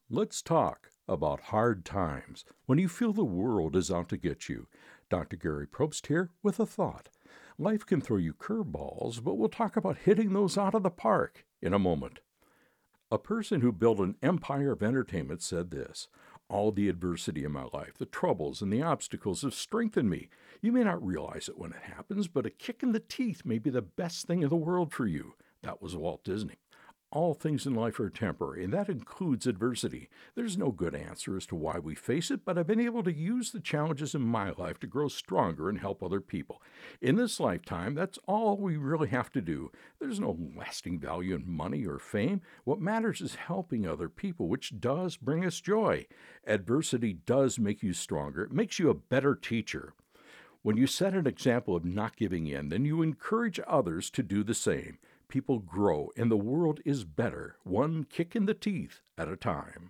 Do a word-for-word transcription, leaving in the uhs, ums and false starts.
Let's talk about hard times when you feel the world is out to get you. Doctor Gary Probst here with a thought. Life can throw you curveballs, but we'll talk about hitting those out of the park in a moment. A person who built an empire of entertainment said this: all the adversity in my life, the troubles and the obstacles have strengthened me. You may not realize it when it happens, but a kick in the teeth may be the best thing in the world for you. That was Walt Disney. All things in life are temporary, and that includes adversity. There's no good answer as to why we face it, but I've been able to use the challenges in my life to grow stronger and help other people. In this lifetime, that's all we really have to do. There's no lasting value in money or fame. What matters is helping other people, which does bring us joy. Adversity does make you stronger. It makes you a better teacher. When you set an example of not giving in, then you encourage others to do the same. People grow, and the world is better, one kick in the teeth at a time.